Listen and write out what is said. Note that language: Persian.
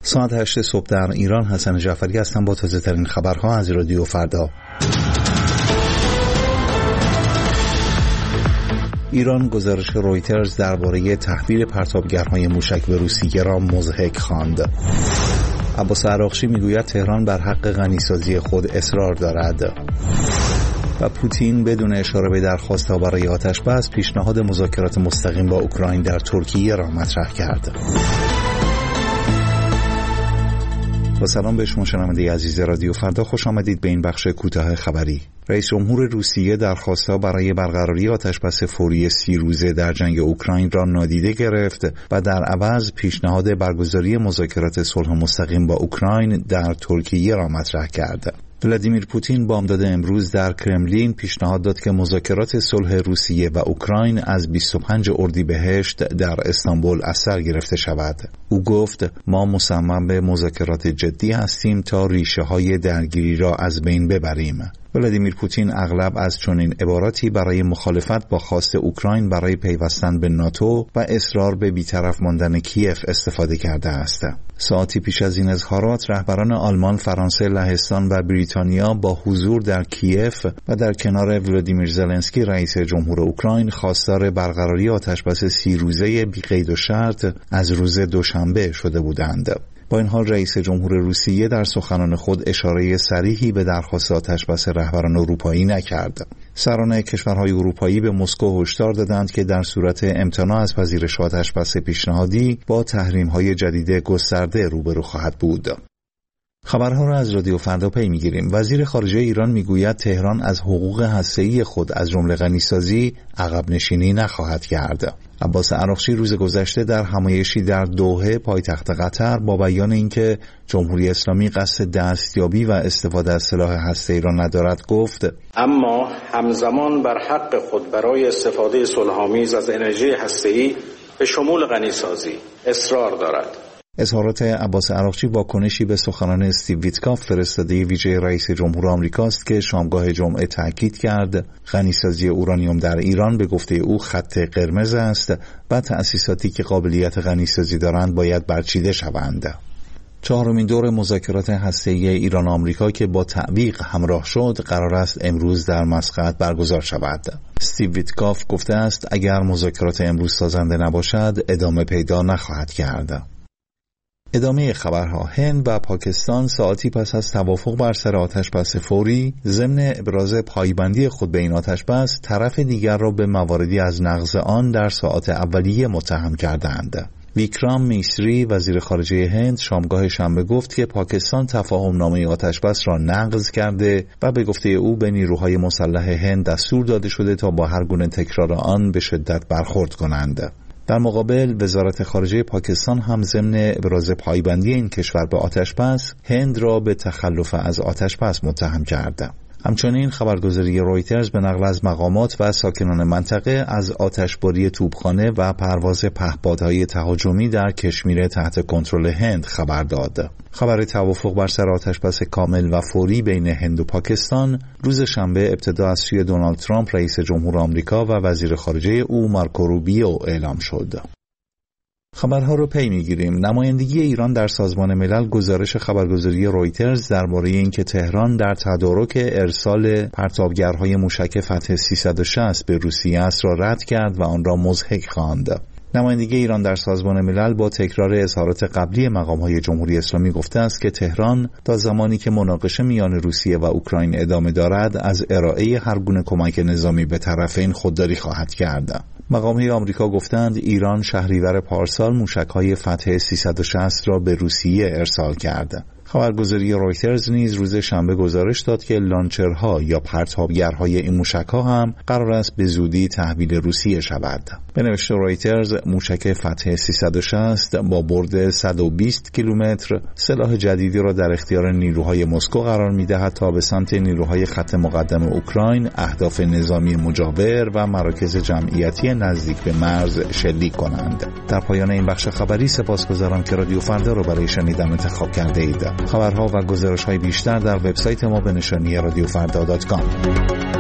ساعت 8 صبح در ایران. حسن جعفری هستم با تازه ترین خبرها از رادیو فردا. ایران گزارش رویترز درباره تحویل پرتابگرهای موشک به روسیه را مضحک خواند. عباس عراقچی میگوید تهران بر حق غنیسازی خود اصرار دارد. و پوتین بدون اشاره به درخواست‌ها برای آتش‌بس پیشنهاد مذاکرات مستقیم با اوکراین در ترکیه را مطرح کرد. با سلام به شما شنونده عزیز رادیو فردا، خوش آمدید به این بخش کوتاه خبری. رئیس جمهور روسیه درخواست‌ها برای برقراری آتش‌بس فوری 30 روزه در جنگ اوکراین را نادیده گرفت و در عوض پیشنهاد برگزاری مذاکرات صلح مستقیم با اوکراین در ترکیه را مطرح کرد. ولادیمیر پوتین بامداد امروز در کرملین پیشنهاد داد که مذاکرات صلح روسیه و اوکراین از 25 اردیبهشت در استانبول از سر گرفته شود. او گفت ما مصمم به مذاکرات جدی هستیم تا ریشه‌های درگیری را از بین ببریم. ولادیمیر پوتین اغلب از چنین عباراتی برای مخالفت با خواست اوکراین برای پیوستن به ناتو و اصرار به بی‌طرف ماندن کیف استفاده کرده است. ساعتی پیش از این اظهارات رهبران آلمان، فرانسه، لهستان و بریتانیا با حضور در کیف و در کنار ولادیمیر زلنسکی رئیس جمهور اوکراین خواستار برقراری آتش‌بس 30 روزه بی‌قید و شرط از روز دوشنبه شده بودند. با این حال رئیس جمهور روسیه در سخنان خود اشاره صریحی به درخواست آتش‌بس رهبران اروپایی نکرد. سران کشورهای اروپایی به مسکو هشدار دادند که در صورت امتناع از پذیرش آتش‌بس پیشنهادی با تحریم‌های جدید گسترده روبرو خواهد بود. خبرها را از رادیو فردا پی می‌گیریم. وزیر خارجه ایران میگوید تهران از حقوق هسته‌ای خود از جمله غنیسازی عقب نشینی نخواهد کرد. عباس عراقچی روز گذشته در همایشی در دوحه پایتخت قطر با بیان اینکه جمهوری اسلامی قصد دستیابی و استفاده از سلاح هسته‌ای را ندارد گفت اما همزمان بر حق خود برای استفاده صلح‌آمیز از انرژی هسته‌ای به شمول غنیسازی اصرار دارد. اظهارات عباس عراقچی واکنشی به سخنان استیو ویتکاف فرستاده ویژه رئیس جمهور آمریکاست که شامگاه جمعه تاکید کرد غنیسازی اورانیوم در ایران به گفته او خط قرمز است و تأسیساتی که قابلیت غنیسازی دارند باید برچیده شوند. چهارمین دور مذاکرات هسته‌ای ایران و آمریکا که با تعویق همراه شد قرار است امروز در مسقط برگزار شود. استیو ویتکاف گفته است اگر مذاکرات امروز سازنده نباشد ادامه پیدا نخواهد کرد. ادامه خبرها. هند و پاکستان ساعتی پس از توافق بر سر آتش‌بس فوری ضمن ابراز پایبندی خود به این آتش‌بس طرف دیگر را به مواردی از نقض آن در ساعات اولیه متهم کردند. ویکرام میسری وزیر خارجه هند شامگاه شنبه گفت که پاکستان تفاهمنامه آتش‌بس را نقض کرده و به گفته او به نیروهای مسلح هند دستور داده شده تا با هر گونه تکرار آن به شدت برخورد کنند. در مقابل وزارت خارجه پاکستان هم ضمن ابراز پایبندی این کشور به آتش‌بس هند را به تخلف از آتش‌بس متهم کرد. همچنین خبرگزاری رویترز به نقل از مقامات و ساکنان منطقه از آتشباری توپخانه و پرواز پهپادهای تهاجمی در کشمیر تحت کنترل هند خبر داد. خبر توافق بر سر آتش‌بس کامل و فوری بین هند و پاکستان روز شنبه ابتدا از سوی دونالد ترامپ رئیس جمهور آمریکا و وزیر خارجه او مارکو روبیو اعلام شد. خبرها رو پی میگیریم. نمایندگی ایران در سازمان ملل گزارش خبرگزاری رویترز درباره اینکه تهران در تدارک ارسال پرتابگرهای موشک فتح 360 به روسیه است را رد کرد و آن را مضحک خواند. نمایندگی ایران در سازمان ملل با تکرار اظهارات قبلی مقام‌های جمهوری اسلامی گفته است که تهران تا زمانی که مناقشه میان روسیه و اوکراین ادامه دارد از ارائه هر گونه کمک نظامی به طرفین خودداری خواهد کرد. مقام‌های آمریکا گفتند ایران شهریور پارسال موشک‌های فتح 360 را به روسیه ارسال کرد. خبرگزاری رویترز نیز روز شنبه گزارش داد که لانچرها یا پرتابگرهای این موشک‌ها هم قرار است به زودی تحویل روسیه شود. به نوشت رویترز موشک فتح 360 با برد 120 کیلومتر سلاح جدیدی را در اختیار نیروهای مسکو قرار می‌دهد تا به سمت نیروهای خط مقدم اوکراین، اهداف نظامی مجاور و مراکز جمعیتی نزدیک به مرز شلیک کنند. در پایان این بخش خبری سپاسگزارم که رادیو فردا را برای شنیدن انتخاب کرده اید. خبرها و گزارش‌های بیشتر در وبسایت ما به نشانی radiofrda.com.